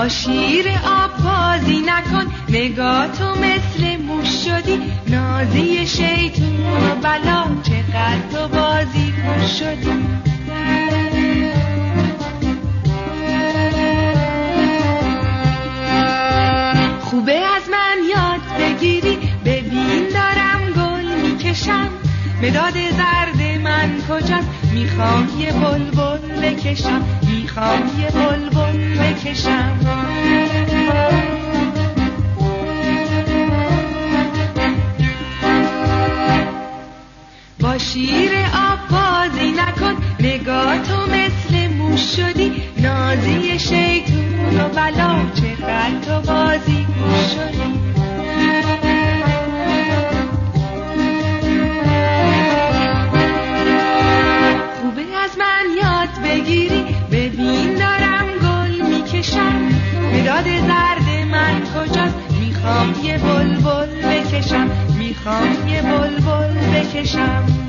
با شیر آب بازی نکن، نگاه تو مثل موش شدی، نازی شیطون و بلا، چقدر تو بازی خوش شدی. خوبه از من یاد بگیری، ببین دارم گل میکشم، مداد زرد من کجاست؟ میخوام یه بلبل بکشم، میخوام یه بلبل بکشم. با شیر آب بازی نکن، نگاه تو مثل موش شدی، نازی شیطون و بلا، چقدر تو بازی خوش شدی. خوبه از من یاد بگیری، ببین دارم گل میکشم، مداد زرد من کجاست؟ میخوام یه بلبل بکشم، میخوام یه بلبل بکشم.